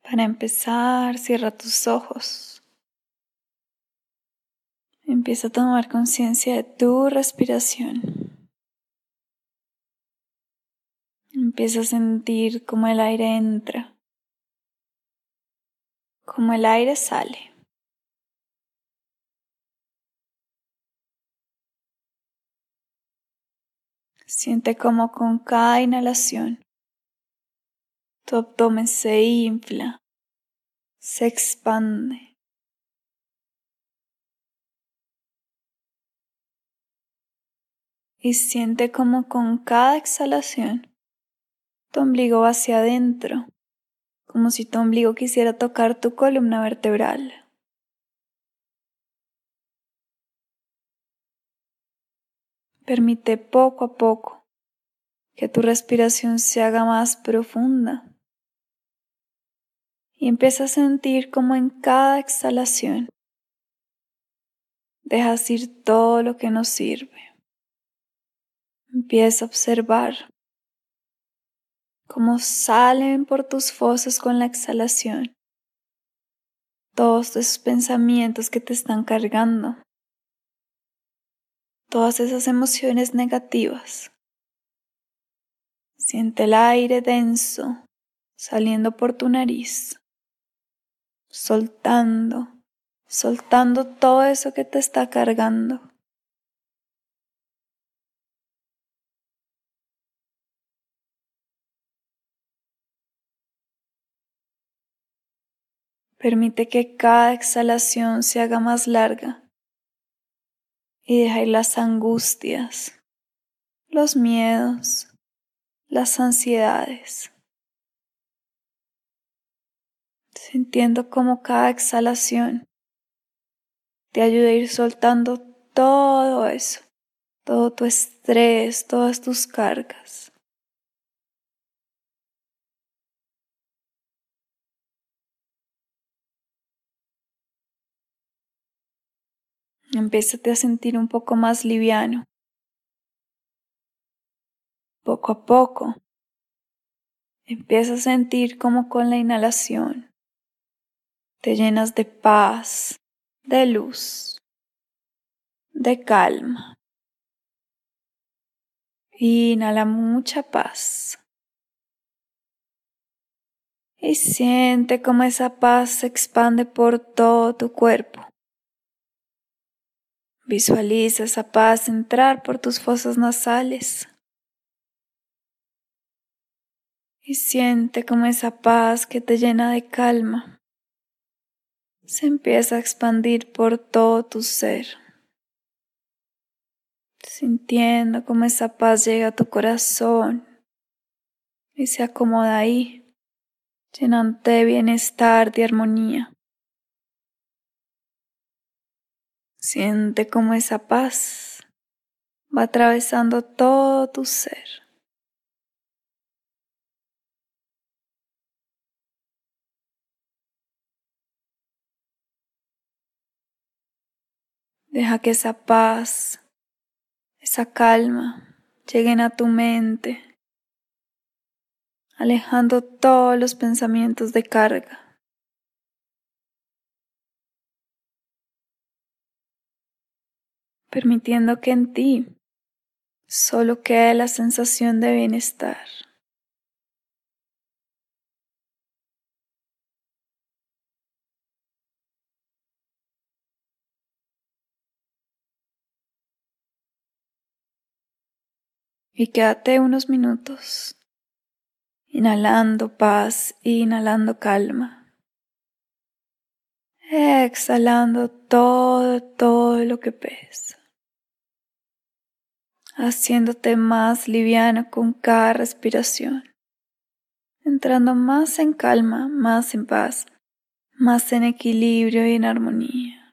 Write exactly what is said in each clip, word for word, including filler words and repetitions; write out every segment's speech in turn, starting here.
Para empezar, cierra tus ojos. Empieza a tomar conciencia de tu respiración. Empieza a sentir cómo el aire entra, cómo el aire sale. Siente cómo con cada inhalación tu abdomen se infla, se expande. Y siente cómo con cada exhalación tu ombligo va hacia adentro, como si tu ombligo quisiera tocar tu columna vertebral. Permite poco a poco que tu respiración se haga más profunda y empieza a sentir como en cada exhalación dejas ir todo lo que no sirve. Empieza a observar cómo salen por tus fosas con la exhalación todos esos pensamientos que te están cargando, todas esas emociones negativas. Siente el aire denso saliendo por tu nariz, soltando, soltando todo eso que te está cargando. Permite que cada exhalación se haga más larga y deja ir las angustias, los miedos, las ansiedades, sintiendo cómo cada exhalación te ayuda a ir soltando todo eso, todo tu estrés, todas tus cargas. Empiézate a sentir un poco más liviano. Poco a poco, empieza a sentir cómo con la inhalación te llenas de paz, de luz, de calma. Inhala mucha paz. Y siente cómo esa paz se expande por todo tu cuerpo. Visualiza esa paz entrar por tus fosas nasales. Y siente cómo esa paz que te llena de calma se empieza a expandir por todo tu ser. Sintiendo cómo esa paz llega a tu corazón y se acomoda ahí, llenándote de bienestar, de armonía. Siente cómo esa paz va atravesando todo tu ser. Deja que esa paz, esa calma lleguen a tu mente, alejando todos los pensamientos de carga. Permitiendo que en ti solo quede la sensación de bienestar. Y quédate unos minutos, inhalando paz e inhalando calma. Exhalando todo, todo lo que pesa. Haciéndote más liviano con cada respiración. Entrando más en calma, más en paz, más en equilibrio y en armonía.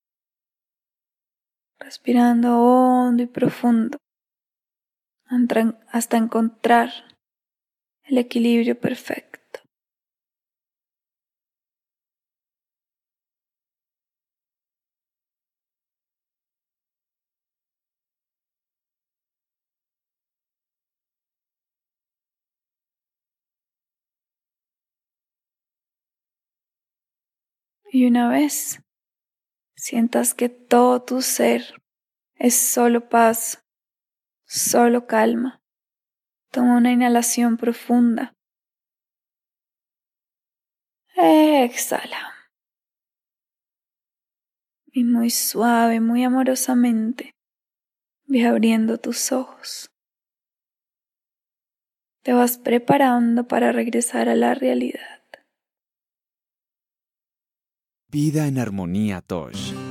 Respirando hondo y profundo hasta encontrar el equilibrio perfecto. Y una vez sientas que todo tu ser es solo paz, solo calma, toma una inhalación profunda. Exhala. Y muy suave, muy amorosamente, ve abriendo tus ojos. Te vas preparando para regresar a la realidad. Vida en Armonía Tosh.